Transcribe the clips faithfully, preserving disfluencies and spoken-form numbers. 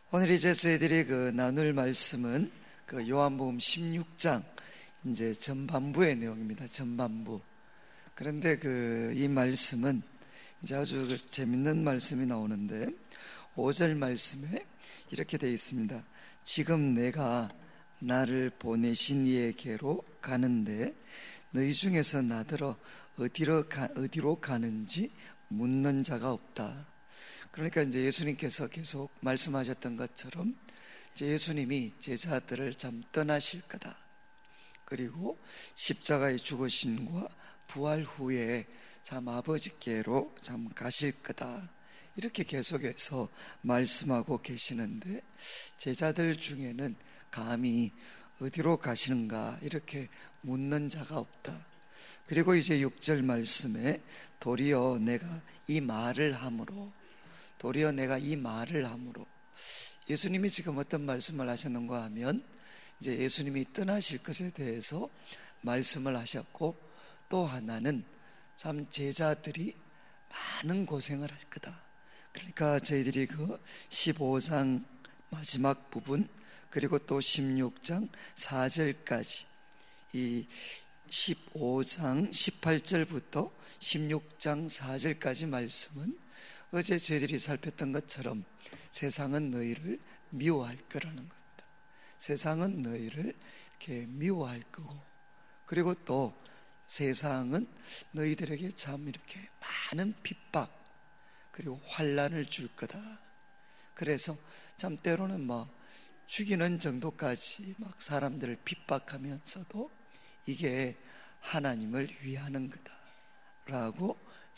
오늘 이제 저희들이 그 나눌 말씀은 그 요한복음 십육 장 이제 전반부의 내용입니다. 전반부. 그런데 그 이 말씀은 이제 아주 그 재밌는 말씀이 나오는데 오 절 말씀에 이렇게 되어 있습니다. 지금 내가 나를 보내신 이에게로 가는데 너희 중에서 나더러 어디로 가, 어디로 가는지 묻는 자가 없다. 그러니까 이제 예수님께서 계속 말씀하셨던 것처럼 이제 예수님이 제자들을 참 떠나실 거다. 그리고 십자가의 죽으심과 부활 후에 참 아버지께로 참 가실 거다. 이렇게 계속해서 말씀하고 계시는데 제자들 중에는 감히 어디로 가시는가 이렇게 묻는 자가 없다. 그리고 이제 육 절 말씀에 도리어 내가 이 말을 함으로 도리어 내가 이 말을 함으로 예수님이 지금 어떤 말씀을 하셨는가 하면 이제 예수님이 떠나실 것에 대해서 말씀을 하셨고 또 하나는 참 제자들이 많은 고생을 할 거다. 그러니까 저희들이 그 십오 장 마지막 부분 그리고 또 십육 장 사 절까지 이 십오 장 십팔 절부터 십육 장 사 절까지 말씀은 어제 저희들이 살폈던 것처럼 세상은 너희를 미워할 거라는 겁니다. 세상은 너희를 이렇게 미워할 거고 그리고 또 세상은 너희들에게 참 이렇게 많은 핍박 그리고 환난을 줄 거다. 그래서 참 때로는 뭐 죽이는 정도까지 막 사람들을 핍박하면서도 이게 하나님을 위하는 거다라고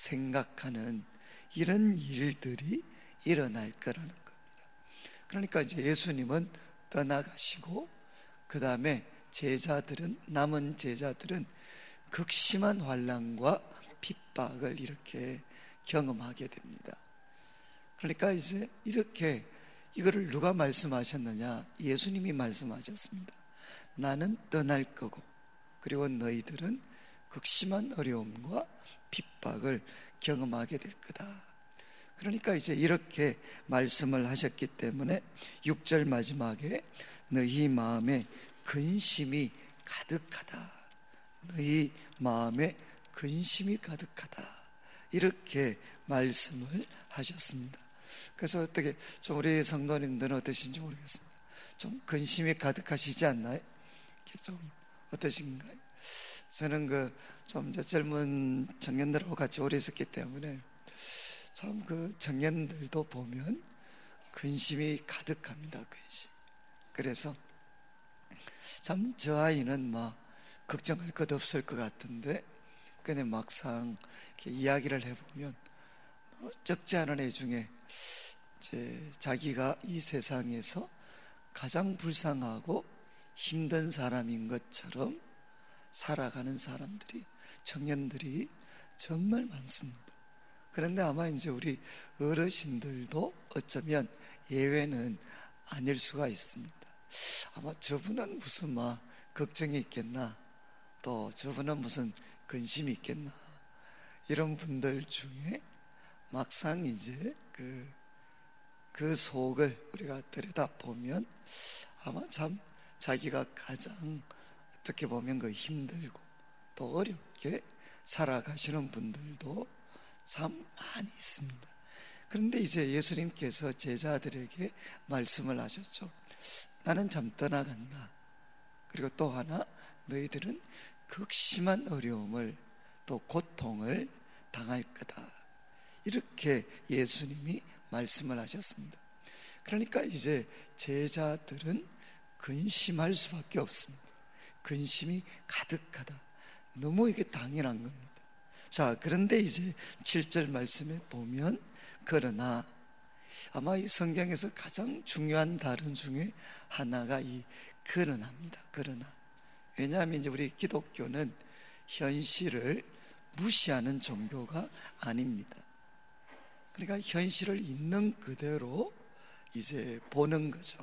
생각하는 이런 일들이 일어날 거라는 겁니다. 그러니까 이제 예수님은 떠나가시고 그 다음에 제자들은 남은 제자들은 극심한 환난과 핍박을 이렇게 경험하게 됩니다. 그러니까 이제 이렇게 이거를 누가 말씀하셨느냐? 예수님이 말씀하셨습니다. 나는 떠날 거고 그리고 너희들은 극심한 어려움과 핍박을 경험하게 될 거다. 그러니까 이제 이렇게 말씀을 하셨기 때문에 육 절 마지막에 너희 마음에 근심이 가득하다. 너희 마음에 근심이 가득하다. 이렇게 말씀을 하셨습니다. 그래서 어떻게 좀 우리 성도님들은 어떠신지 모르겠습니다. 좀 근심이 가득하시지 않나요? 좀 어떠신가요? 저는 그 좀 젊은 청년들하고 같이 오래 있었기 때문에 참 그 청년들도 보면 근심이 가득합니다. 근심. 그래서 참 저 아이는 뭐 걱정할 것 없을 것 같은데 근데 막상 이렇게 이야기를 해보면 뭐 적지 않은 애 중에 이제 자기가 이 세상에서 가장 불쌍하고 힘든 사람인 것처럼 살아가는 사람들이 청년들이 정말 많습니다. 그런데 아마 이제 우리 어르신들도 어쩌면 예외는 아닐 수가 있습니다. 아마 저분은 무슨 막 걱정이 있겠나, 또 저분은 무슨 근심이 있겠나, 이런 분들 중에 막상 이제 그, 그 속을 우리가 들여다보면 아마 참 자기가 가장 어떻게 보면 그 힘들고 또 어렵게 살아가시는 분들도 참 많이 있습니다. 그런데 이제 예수님께서 제자들에게 말씀을 하셨죠. 나는 참 떠나간다. 그리고 또 하나 너희들은 극심한 어려움을 또 고통을 당할 거다. 이렇게 예수님이 말씀을 하셨습니다. 그러니까 이제 제자들은 근심할 수밖에 없습니다. 근심이 가득하다. 너무 이게 당연한 겁니다. 자, 그런데 이제 칠 절 말씀에 보면 그러나 아마 이 성경에서 가장 중요한 단어 중에 하나가 이 그러나입니다. 그러나 왜냐하면 이제 우리 기독교는 현실을 무시하는 종교가 아닙니다. 그러니까 현실을 있는 그대로 이제 보는 거죠.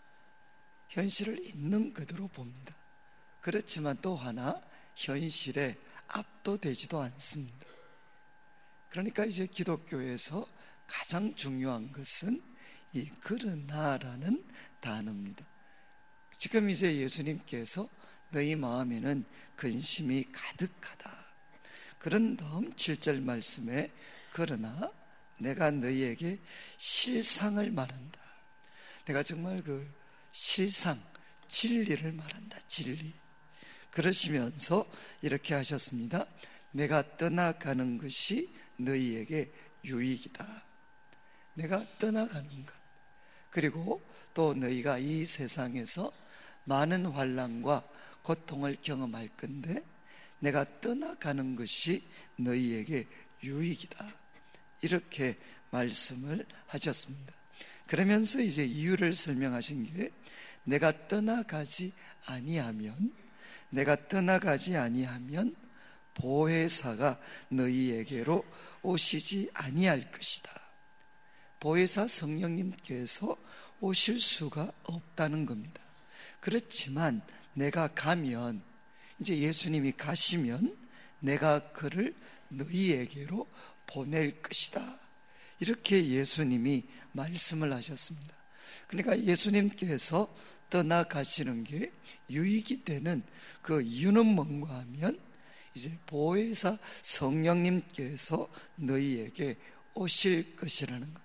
현실을 있는 그대로 봅니다. 그렇지만 또 하나 현실에 압도되지도 않습니다. 그러니까 이제 기독교에서 가장 중요한 것은 이 그러나라는 단어입니다. 지금 이제 예수님께서 너희 마음에는 근심이 가득하다. 그런 다음 칠 절 말씀에 그러나 내가 너희에게 실상을 말한다. 내가 정말 그 실상, 진리를 말한다. 진리. 그러시면서 이렇게 하셨습니다. 내가 떠나가는 것이 너희에게 유익이다. 내가 떠나가는 것, 그리고 또 너희가 이 세상에서 많은 환난과 고통을 경험할 건데 내가 떠나가는 것이 너희에게 유익이다. 이렇게 말씀을 하셨습니다. 그러면서 이제 이유를 설명하신 게 내가 떠나가지 아니하면 내가 떠나가지 아니하면 보혜사가 너희에게로 오시지 아니할 것이다. 보혜사 성령님께서 오실 수가 없다는 겁니다. 그렇지만 내가 가면, 이제 예수님이 가시면 내가 그를 너희에게로 보낼 것이다. 이렇게 예수님이 말씀을 하셨습니다. 그러니까 예수님께서 떠나가시는 게 유익이 되는 그 이유는 뭔가 하면 이제 보혜사 성령님께서 너희에게 오실 것이라는 겁니다.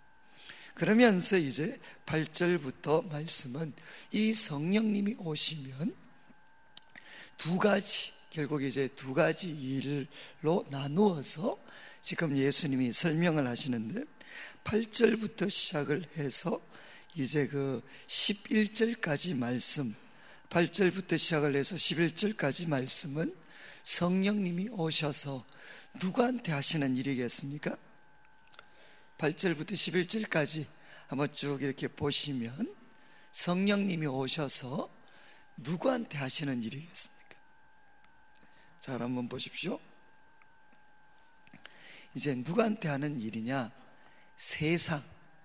그러면서 이제 팔 절부터 말씀은 이 성령님이 오시면 두 가지, 결국 이제 두 가지 일로 나누어서 지금 예수님이 설명을 하시는데 팔 절부터 시작을 해서 이제 그 십일 절까지 말씀, 팔 절부터 시작을 해서 십일 절까지 말씀은 성령님이 오셔서 누구한테 하시는 일이겠습니까? 팔 절부터 십일 절까지 한번 쭉 이렇게 보시면 성령님이 오셔서 누구한테 하시는 일이겠습니까? 잘 한번 보십시오. 이제 누구한테 하는 일이냐? 세상,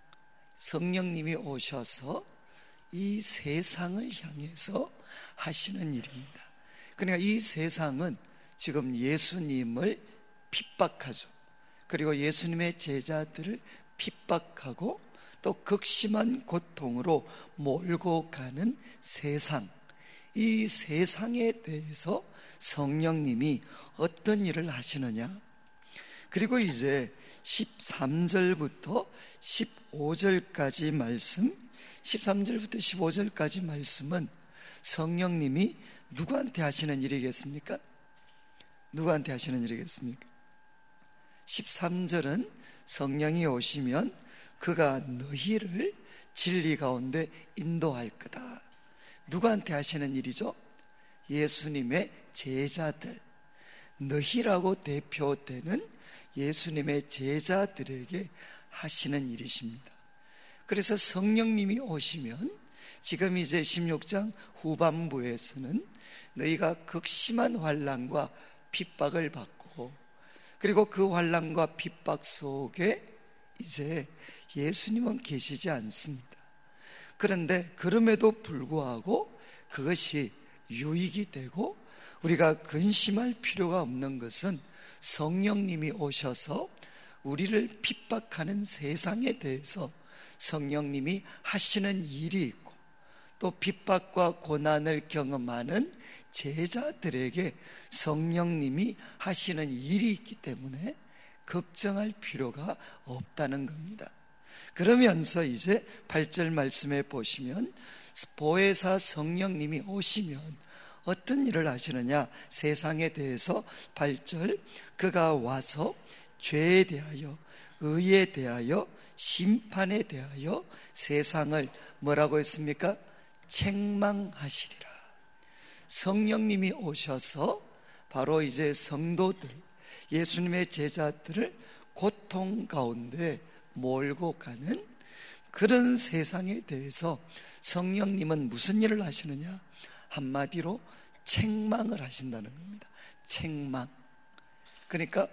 성령님이 오셔서 이 세상을 향해서 하시는 일입니다. 그러니까 이 세상은 지금 예수님을 핍박하죠. 그리고 예수님의 제자들을 핍박하고 또 극심한 고통으로 몰고 가는 세상, 이 세상에 대해서 성령님이 어떤 일을 하시느냐? 그리고 이제 십삼 절부터 십오 절까지 말씀, 십삼 절부터 십오 절까지 말씀은 성령님이 누구한테 하시는 일이겠습니까? 누구한테 하시는 일이겠습니까? 십삼 절은 성령이 오시면 그가 너희를 진리 가운데 인도할 거다. 누구한테 하시는 일이죠? 예수님의 제자들, 너희라고 대표되는 예수님의 제자들에게 하시는 일이십니다. 그래서 성령님이 오시면 지금 이제 십육 장 후반부에서는 너희가 극심한 환난과 핍박을 받고, 그리고 그 환난과 핍박 속에 이제 예수님은 계시지 않습니다. 그런데 그럼에도 불구하고 그것이 유익이 되고 우리가 근심할 필요가 없는 것은 성령님이 오셔서 우리를 핍박하는 세상에 대해서 성령님이 하시는 일이 있고, 또 핍박과 고난을 경험하는 제자들에게 성령님이 하시는 일이 있기 때문에 걱정할 필요가 없다는 겁니다. 그러면서 이제 팔 절 말씀에 보시면 보혜사 성령님이 오시면 어떤 일을 하시느냐? 세상에 대해서 팔 절, 그가 와서 죄에 대하여, 의에 대하여, 심판에 대하여 세상을 뭐라고 했습니까? 책망하시리라. 성령님이 오셔서 바로 이제 성도들, 예수님의 제자들을 고통 가운데 몰고 가는 그런 세상에 대해서 성령님은 무슨 일을 하시느냐? 한마디로 책망을 하신다는 겁니다. 책망. 그러니까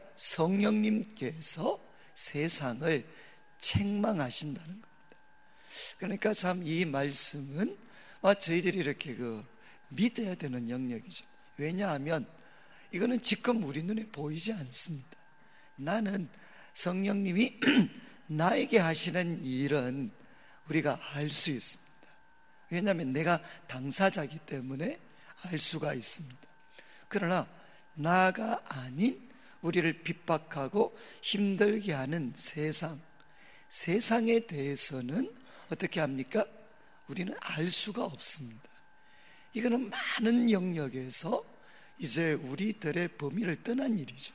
성령님께서 세상을 책망하신다는 겁니다. 그러니까 참 이 말씀은 저희들이 이렇게 그 믿어야 되는 영역이죠. 왜냐하면 이거는 지금 우리 눈에 보이지 않습니다. 나는 성령님이 나에게 하시는 일은 우리가 알 수 있습니다. 왜냐하면 내가 당사자이기 때문에 알 수가 있습니다. 그러나 나가 아닌 우리를 핍박하고 힘들게 하는 세상, 세상에 대해서는 어떻게 합니까? 우리는 알 수가 없습니다. 이거는 많은 영역에서 이제 우리들의 범위를 떠난 일이죠.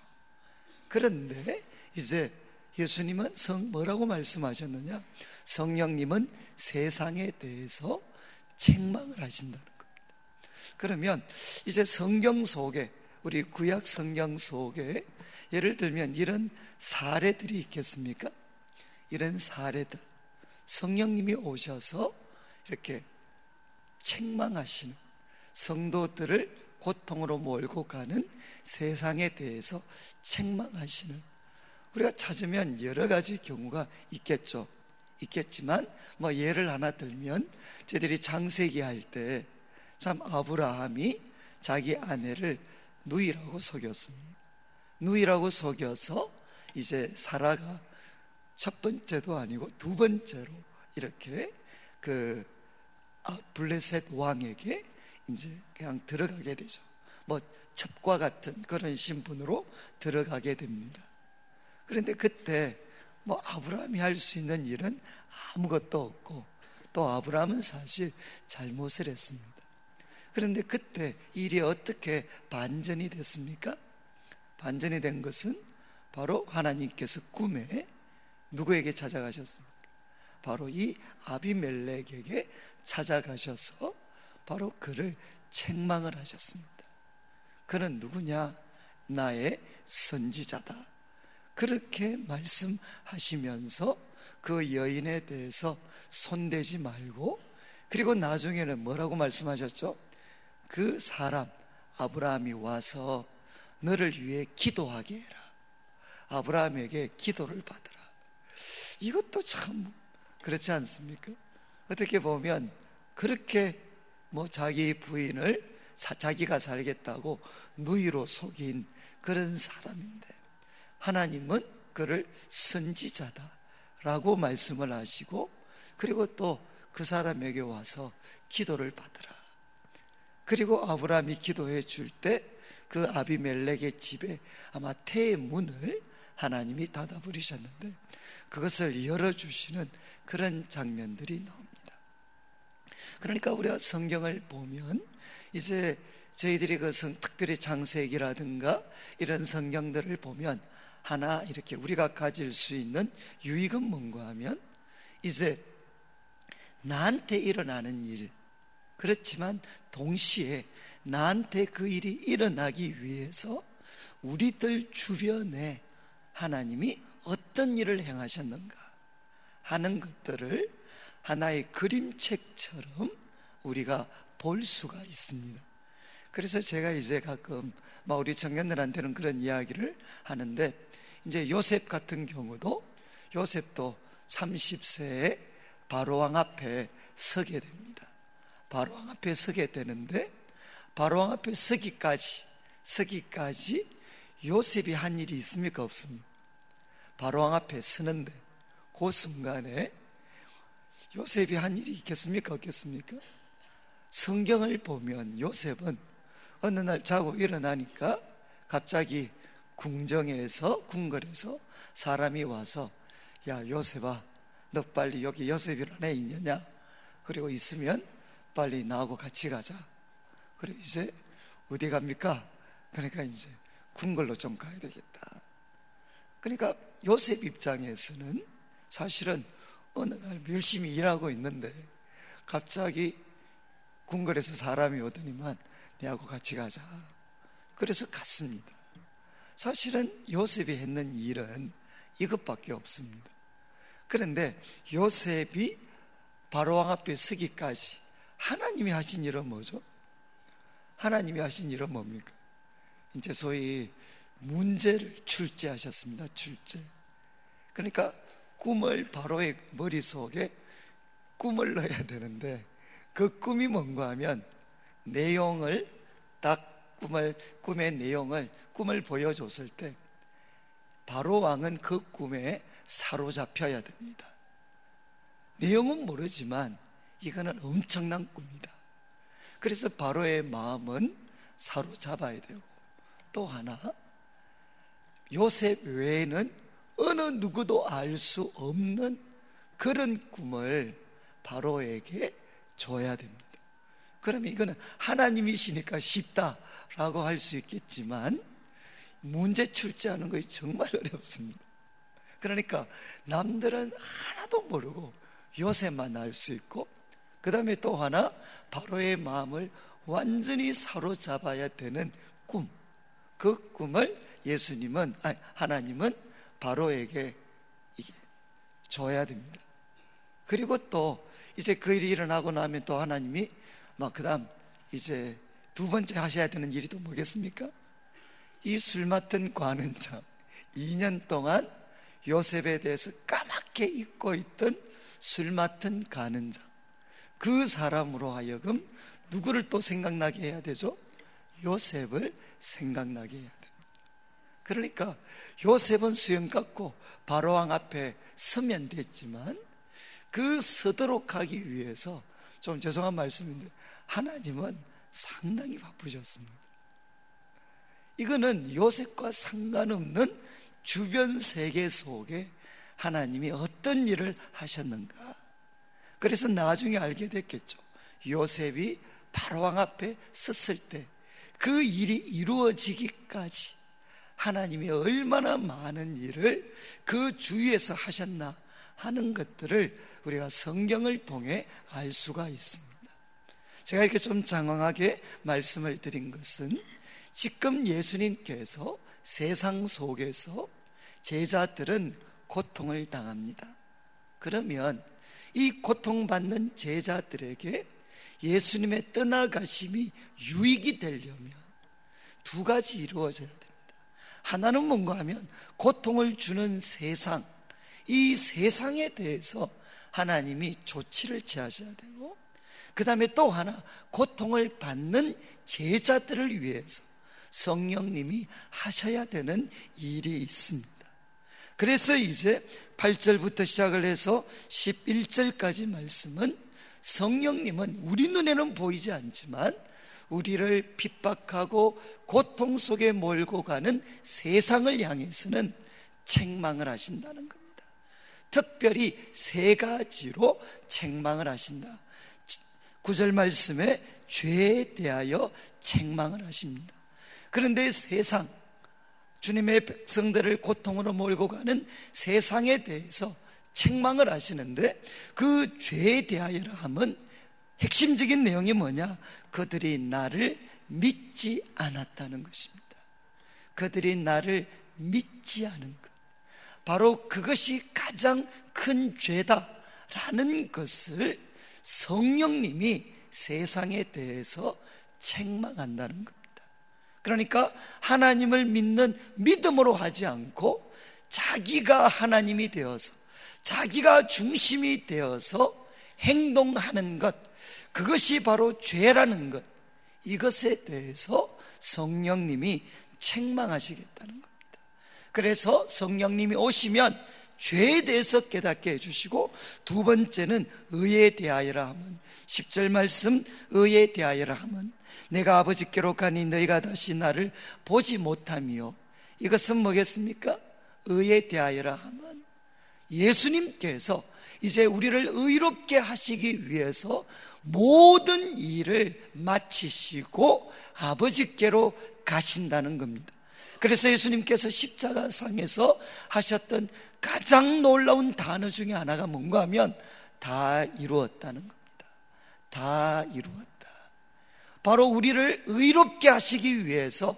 그런데 이제 예수님은 성 뭐라고 말씀하셨느냐? 성령님은 세상에 대해서 책망을 하신다는 겁니다. 그러면 이제 성경 속에, 우리 구약 성경 속에 예를 들면 이런 사례들이 있겠습니까? 이런 사례들, 성령님이 오셔서 이렇게 책망하시는, 성도들을 고통으로 몰고 가는 세상에 대해서 책망하시는, 우리가 찾으면 여러 가지 경우가 있겠죠. 있겠지만 뭐 예를 하나 들면, 저희들이 창세기 할 때 참 아브라함이 자기 아내를 누이라고 속였습니다. 누이라고 속여서 이제 사라가 첫 번째도 아니고 두 번째로 이렇게 그 블레셋 왕에게 이제 그냥 들어가게 되죠. 뭐 첩과 같은 그런 신분으로 들어가게 됩니다. 그런데 그때 뭐 아브라함이 할 수 있는 일은 아무것도 없고, 또 아브라함은 사실 잘못을 했습니다. 그런데 그때 일이 어떻게 반전이 됐습니까? 반전이 된 것은 바로 하나님께서 꿈에 누구에게 찾아가셨습니까? 바로 이 아비멜렉에게 찾아가셔서 바로 그를 책망을 하셨습니다. 그는 누구냐? 나의 선지자다. 그렇게 말씀하시면서 그 여인에 대해서 손대지 말고, 그리고 나중에는 뭐라고 말씀하셨죠? 그 사람 아브라함이 와서 너를 위해 기도하게 해라. 아브라함에게 기도를 받으라. 이것도 참 그렇지 않습니까? 어떻게 보면 그렇게 뭐 자기 부인을 사, 자기가 살겠다고 누이로 속인 그런 사람인데, 하나님은 그를 선지자다라고 말씀을 하시고, 그리고 또 그 사람에게 와서 기도를 받으라. 그리고 아브라함이 기도해 줄 때 그 아비멜렉의 집에 아마 태의 문을 하나님이 닫아버리셨는데 그것을 열어주시는 그런 장면들이 나옵니다. 그러니까 우리가 성경을 보면 이제 저희들이 그 성, 특별히 창세기라든가 이런 성경들을 보면 하나 이렇게 우리가 가질 수 있는 유익은 뭔가 하면, 이제 나한테 일어나는 일, 그렇지만 동시에 나한테 그 일이 일어나기 위해서 우리들 주변에 하나님이 어떤 일을 행하셨는가 하는 것들을 하나의 그림책처럼 우리가 볼 수가 있습니다. 그래서 제가 이제 가끔 우리 청년들한테는 그런 이야기를 하는데, 이제 요셉 같은 경우도, 요셉도 삼십 세에 바로왕 앞에 서게 됩니다. 바로왕 앞에 서게 되는데, 바로왕 앞에 서기까지 서기까지 요셉이 한 일이 있습니까? 없습니까? 바로왕 앞에 서는데 그 순간에 요셉이 한 일이 있겠습니까? 없겠습니까? 성경을 보면 요셉은 어느 날 자고 일어나니까 갑자기 궁정에서, 궁궐에서 사람이 와서, 야 요셉아, 너 빨리 여기 요셉이라는 애 있느냐? 그리고 있으면 빨리 나하고 같이 가자. 그래 이제 어디 갑니까? 그러니까 이제 궁궐로 좀 가야 되겠다. 그러니까 요셉 입장에서는 사실은 어느 날 열심히 일하고 있는데 갑자기 궁궐에서 사람이 오더니만 내하고 같이 가자. 그래서 갔습니다. 사실은 요셉이 했는 일은 이것밖에 없습니다. 그런데 요셉이 바로왕 앞에 서기까지 하나님이 하신 일은 뭐죠? 하나님이 하신 일은 뭡니까? 이제 소위 문제를 출제하셨습니다. 출제. 그러니까 꿈을, 바로의 머릿속에 꿈을 넣어야 되는데 그 꿈이 뭔가 하면 내용을 딱 꿈을, 꿈의 내용을 꿈을 보여줬을 때 바로 왕은 그 꿈에 사로잡혀야 됩니다. 내용은 모르지만 이거는 엄청난 꿈이다. 그래서 바로의 마음은 사로잡아야 되고, 또 하나 요셉 외에는 어느 누구도 알 수 없는 그런 꿈을 바로에게 줘야 됩니다. 그러면 이거는 하나님이시니까 쉽다라고 할 수 있겠지만 문제 출제하는 것이 정말 어렵습니다. 그러니까 남들은 하나도 모르고 요셉만 알 수 있고, 그 다음에 또 하나 바로의 마음을 완전히 사로잡아야 되는 꿈, 그 꿈을 예수님은 아니 하나님은 바로에게 이게 줘야 됩니다. 그리고 또 이제 그 일이 일어나고 나면 또 하나님이 막 그 다음 이제 두 번째 하셔야 되는 일이 또 뭐겠습니까? 이 술 맡은 관원장, 이 년 동안 요셉에 대해서 까맣게 잊고 있던 술 맡은 관원장, 그 사람으로 하여금 누구를 또 생각나게 해야 되죠? 요셉을 생각나게 해야 됩니다. 그러니까 요셉은 수염 깎고 바로왕 앞에 서면 됐지만 그 서도록 하기 위해서, 좀 죄송한 말씀인데 하나님은 상당히 바쁘셨습니다. 이거는 요셉과 상관없는 주변 세계 속에 하나님이 어떤 일을 하셨는가. 그래서 나중에 알게 됐겠죠. 요셉이 바로왕 앞에 섰을 때 그 일이 이루어지기까지 하나님이 얼마나 많은 일을 그 주위에서 하셨나 하는 것들을 우리가 성경을 통해 알 수가 있습니다. 제가 이렇게 좀 장황하게 말씀을 드린 것은 지금 예수님께서 세상 속에서 제자들은 고통을 당합니다. 그러면 이 고통받는 제자들에게 예수님의 떠나가심이 유익이 되려면 두 가지 이루어져야 됩니다. 하나는 뭔가 하면 고통을 주는 세상, 이 세상에 대해서 하나님이 조치를 취하셔야 되고, 그 다음에 또 하나 고통을 받는 제자들을 위해서 성령님이 하셔야 되는 일이 있습니다. 그래서 이제 팔 절부터 시작을 해서 십일 절까지 말씀은 성령님은 우리 눈에는 보이지 않지만 우리를 핍박하고 고통 속에 몰고 가는 세상을 향해서는 책망을 하신다는 겁니다. 특별히 세 가지로 책망을 하신다. 구 절 말씀에 죄에 대하여 책망을 하십니다. 그런데 세상, 주님의 백성들을 고통으로 몰고 가는 세상에 대해서 책망을 하시는데, 그 죄에 대하여라 하면 핵심적인 내용이 뭐냐? 그들이 나를 믿지 않았다는 것입니다. 그들이 나를 믿지 않은 것, 바로 그것이 가장 큰 죄다라는 것을 성령님이 세상에 대해서 책망한다는 겁니다. 그러니까 하나님을 믿는 믿음으로 하지 않고 자기가 하나님이 되어서, 자기가 중심이 되어서 행동하는 것, 그것이 바로 죄라는 것, 이것에 대해서 성령님이 책망하시겠다는 겁니다. 그래서 성령님이 오시면 죄에 대해서 깨닫게 해주시고, 두 번째는 의에 대하여라 하면, 십 절 말씀 의에 대하여라 하면 내가 아버지께로 가니 너희가 다시 나를 보지 못하며, 이것은 뭐겠습니까? 의에 대하여라 하면 예수님께서 이제 우리를 의롭게 하시기 위해서 모든 일을 마치시고 아버지께로 가신다는 겁니다. 그래서 예수님께서 십자가상에서 하셨던 가장 놀라운 단어 중에 하나가 뭔가 하면 다 이루었다는 겁니다. 다 이루었다. 바로 우리를 의롭게 하시기 위해서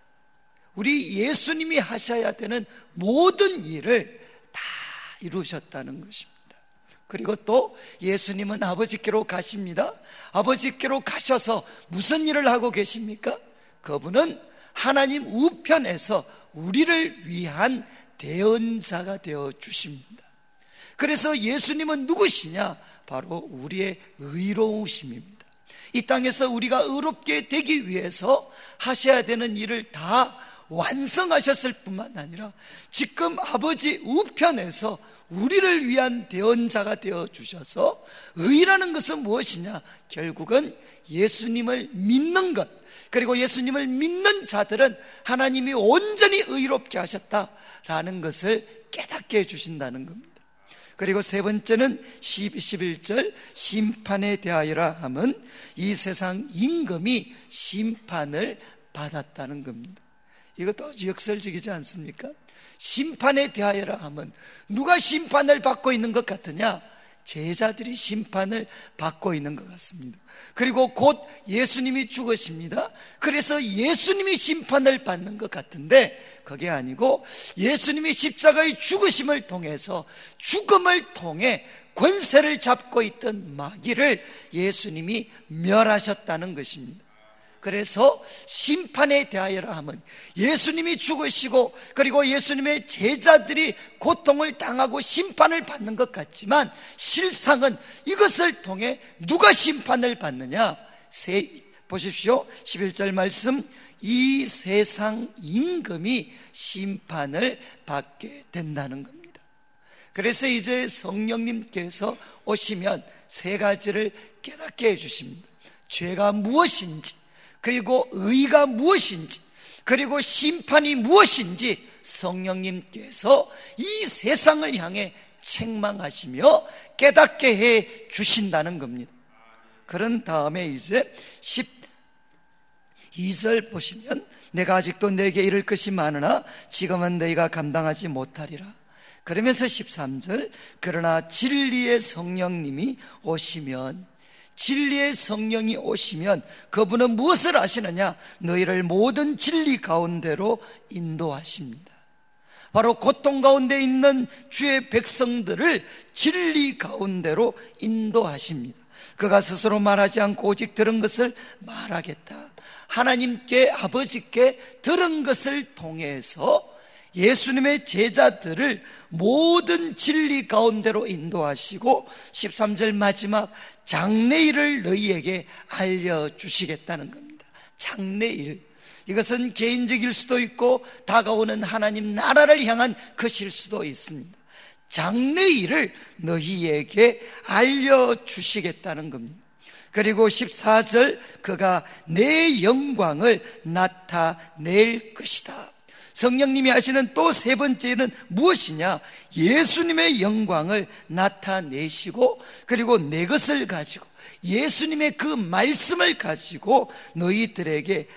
우리 예수님이 하셔야 되는 모든 일을 다 이루셨다는 것입니다. 그리고 또 예수님은 아버지께로 가십니다. 아버지께로 가셔서 무슨 일을 하고 계십니까? 그분은 하나님 우편에서 우리를 위한 대언자가 되어 주십니다. 그래서 예수님은 누구시냐? 바로 우리의 의로우심입니다. 이 땅에서 우리가 의롭게 되기 위해서 하셔야 되는 일을 다 완성하셨을 뿐만 아니라 지금 아버지 우편에서 우리를 위한 대언자가 되어 주셔서, 의라는 것은 무엇이냐? 결국은 예수님을 믿는 것, 그리고 예수님을 믿는 자들은 하나님이 온전히 의롭게 하셨다라는 것을 깨닫게 해주신다는 겁니다. 그리고 세 번째는 십일 절 심판에 대하여라 함은 이 세상 임금이 심판을 받았다는 겁니다. 이것도 아주 역설적이지 않습니까? 심판에 대하여라 함은 누가 심판을 받고 있는 것 같으냐? 제자들이 심판을 받고 있는 것 같습니다. 그리고 곧 예수님이 죽으십니다. 그래서 예수님이 심판을 받는 것 같은데, 그게 아니고 예수님이 십자가의 죽으심을 통해서, 죽음을 통해 권세를 잡고 있던 마귀를 예수님이 멸하셨다는 것입니다. 그래서 심판에 대하여라 함은 예수님이 죽으시고 그리고 예수님의 제자들이 고통을 당하고 심판을 받는 것 같지만, 실상은 이것을 통해 누가 심판을 받느냐? 세, 보십시오. 십일 절 말씀, 이 세상 임금이 심판을 받게 된다는 겁니다. 그래서 이제 성령님께서 오시면 세 가지를 깨닫게 해주십니다. 죄가 무엇인지, 그리고 의가 무엇인지, 그리고 심판이 무엇인지 성령님께서 이 세상을 향해 책망하시며 깨닫게 해 주신다는 겁니다. 그런 다음에 이제 십이 절 보시면, 내가 아직도 내게 이를 것이 많으나 지금은 너희가 감당하지 못하리라. 그러면서 십삼 절, 그러나 진리의 성령님이 오시면, 진리의 성령이 오시면 그분은 무엇을 하시느냐? 너희를 모든 진리 가운데로 인도하십니다. 바로 고통 가운데 있는 주의 백성들을 진리 가운데로 인도하십니다. 그가 스스로 말하지 않고 오직 들은 것을 말하겠다. 하나님께, 아버지께 들은 것을 통해서 예수님의 제자들을 모든 진리 가운데로 인도하시고, 십삼 절 마지막, 장래일을 너희에게 알려주시겠다는 겁니다. 장래일, 이것은 개인적일 수도 있고 다가오는 하나님 나라를 향한 것일 수도 있습니다. 장래일을 너희에게 알려주시겠다는 겁니다. 그리고 십사 절, 그가 내 영광을 나타낼 것이다. 성령님이 하시는 또 세 번째는 무엇이냐? 예수님의 영광을 나타내시고, 그리고 내 것을 가지고, 예수님의 그 말씀을 가지고 너희들에게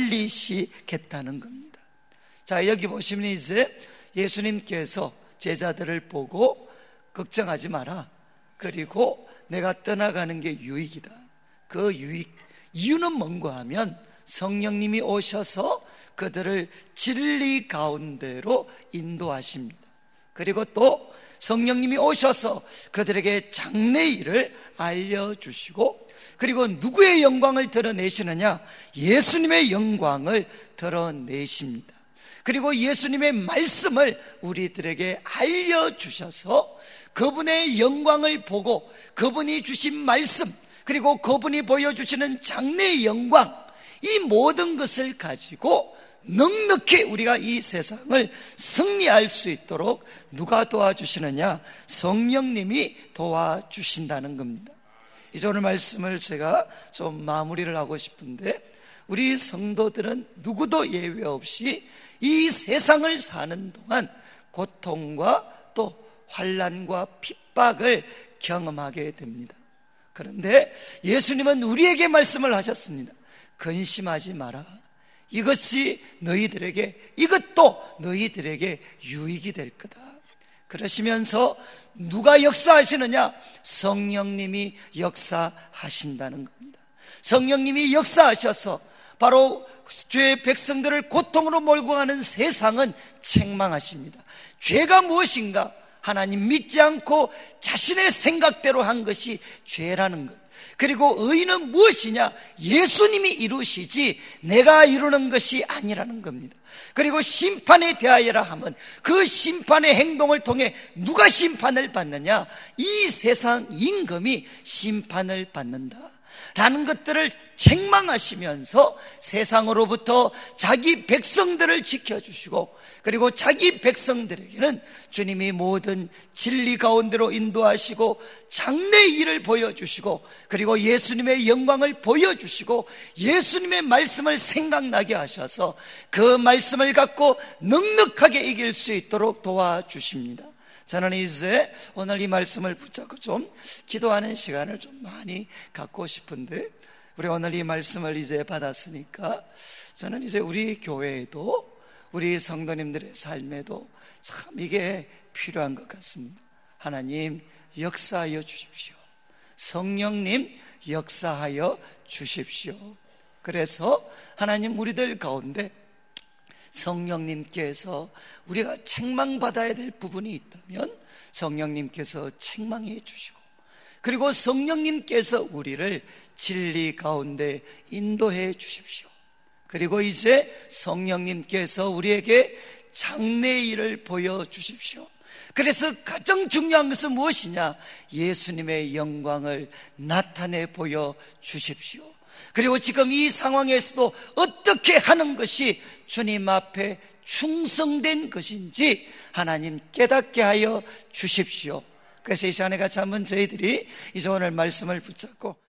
알리시겠다는 겁니다. 자, 여기 보시면 이제 예수님께서 제자들을 보고 걱정하지 마라, 그리고 내가 떠나가는 게 유익이다. 그 유익, 이유는 뭔가 하면 성령님이 오셔서 그들을 진리 가운데로 인도하십니다. 그리고 또 성령님이 오셔서 그들에게 장래일을 알려주시고, 그리고 누구의 영광을 드러내시느냐? 예수님의 영광을 드러내십니다. 그리고 예수님의 말씀을 우리들에게 알려주셔서 그분의 영광을 보고 그분이 주신 말씀, 그리고 그분이 보여주시는 장래의 영광, 이 모든 것을 가지고 넉넉히 우리가 이 세상을 승리할 수 있도록 누가 도와주시느냐? 성령님이 도와주신다는 겁니다. 이제 오늘 말씀을 제가 좀 마무리를 하고 싶은데, 우리 성도들은 누구도 예외 없이 이 세상을 사는 동안 고통과 또 환난과 핍박을 경험하게 됩니다. 그런데 예수님은 우리에게 말씀을 하셨습니다. 근심하지 마라. 이것이 너희들에게, 이것도 너희들에게 유익이 될 거다. 그러시면서 누가 역사하시느냐? 성령님이 역사하신다는 겁니다. 성령님이 역사하셔서 바로 주의 백성들을 고통으로 몰고 가는 세상은 책망하십니다. 죄가 무엇인가? 하나님 믿지 않고 자신의 생각대로 한 것이 죄라는 것. 그리고 의는 무엇이냐? 예수님이 이루시지 내가 이루는 것이 아니라는 겁니다. 그리고 심판에 대하여라 하면 그 심판의 행동을 통해 누가 심판을 받느냐? 이 세상 임금이 심판을 받는다 라는 것들을 책망하시면서 세상으로부터 자기 백성들을 지켜주시고, 그리고 자기 백성들에게는 주님이 모든 진리 가운데로 인도하시고 장래의 일을 보여주시고, 그리고 예수님의 영광을 보여주시고, 예수님의 말씀을 생각나게 하셔서 그 말씀을 갖고 넉넉하게 이길 수 있도록 도와주십니다. 저는 이제 오늘 이 말씀을 붙잡고 좀 기도하는 시간을 좀 많이 갖고 싶은데, 우리 오늘 이 말씀을 이제 받았으니까 저는 이제 우리 교회에도, 우리 성도님들의 삶에도 참 이게 필요한 것 같습니다. 하나님 역사하여 주십시오. 성령님 역사하여 주십시오. 그래서 하나님, 우리들 가운데 성령님께서 우리가 책망받아야 될 부분이 있다면 성령님께서 책망해 주시고, 그리고 성령님께서 우리를 진리 가운데 인도해 주십시오. 그리고 이제 성령님께서 우리에게 장래의 일을 보여주십시오. 그래서 가장 중요한 것은 무엇이냐? 예수님의 영광을 나타내 보여주십시오. 그리고 지금 이 상황에서도 어떻게 하는 것이 주님 앞에 충성된 것인지 하나님 깨닫게 하여 주십시오. 그래서 이 시간에 같이 한번 저희들이 이제 오늘 말씀을 붙잡고